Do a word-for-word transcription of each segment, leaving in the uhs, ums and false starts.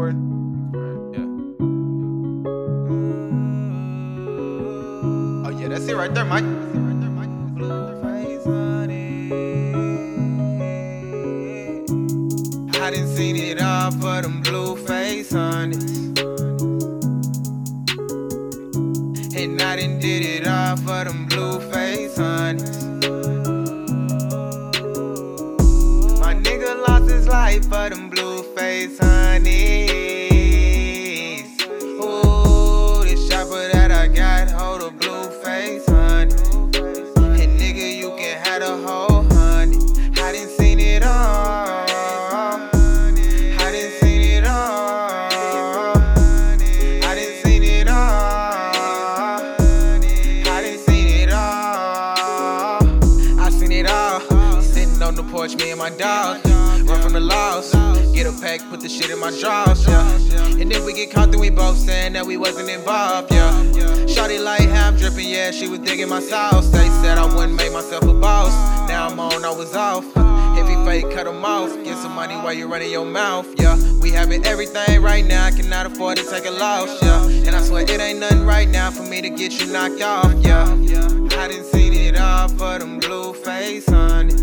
recording? Yeah. Oh yeah, that's it right there, Mike. I done seen it all for them blue face honeys, and I done did it all for them blue face honeys. My nigga lost his life for them blue face honeys. Ooh, this chopper that I got hold a blue face honey, and nigga you can have the whole honey. I done seen it all. On the porch, me and my dog, run from the laws, get a pack, put the shit in my drawers, yeah. And if we get caught, then we both saying that we wasn't involved, yeah. Shawty like how I'm dripping, yeah, she was digging my sauce. They said I wouldn't make myself a boss, now I'm on, I was off. If he fake, cut him off, get some money while you running your mouth, yeah. We having everything right now, I cannot afford to take a loss, yeah. And I swear it ain't nothing right now for me to get you knocked off, yeah. I done seen it all for them blue face honeys,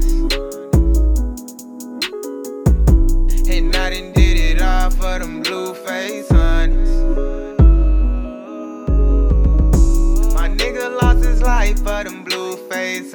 and I done did it all for them blue face honeys. My nigga lost his life for them blue face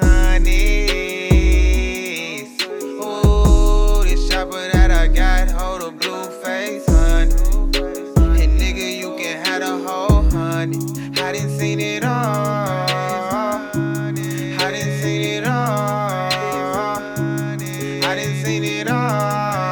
honeys. Ooh, this chopper that I got hold a blue face honey, and nigga you can have the whole honey. I done seen it all. I done seen it all. I done seen it all.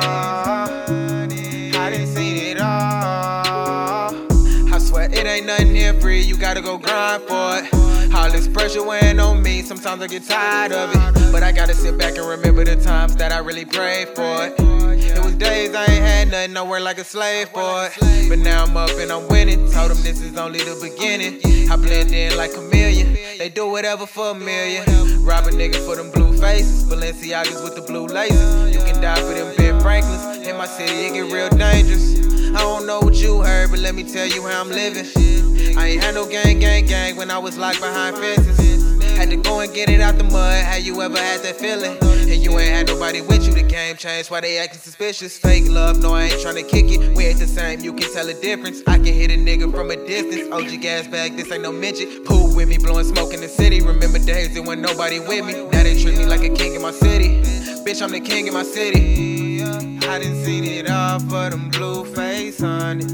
It ain't nothing here free, you gotta go grind for it. All this pressure weighing on me, sometimes I get tired of it, but I gotta sit back and remember the times that I really prayed for it. It was days I ain't had nothing, I worked like a slave for it, but now I'm up and I'm winning. Told them this is only the beginning. I blend in like a chameleon, they do whatever for a million. Rob a nigga for them blue faces, Balenciagas with the blue laces. You can die for them Ben Franklins, in my city it get real dangerous. I don't know what you heard, but let me tell you how I'm living. I ain't had no gang, gang, gang when I was locked behind fences. Had to go and get it out the mud, how you ever had that feeling? And you ain't had nobody with you, the game changed, why they acting suspicious? Fake love, no I ain't tryna kick it, we ain't the same, you can tell the difference. I can hit a nigga from a distance, O G gas bag, this ain't no midget. Pool with me, blowing smoke in the city, remember days there wasn't nobody with me. Now they treat me like a king in my city, bitch I'm the king in my city. I done seen it all for them blue face honeys,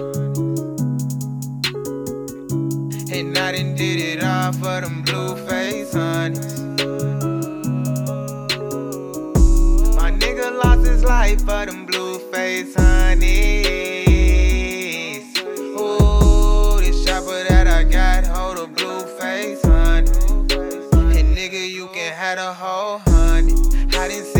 and I done did it all for them blue face honeys. My nigga lost his life for them blue face honeys. Ooh, this chopper that I got hold a blue face honey, and nigga you can have the whole honey. I done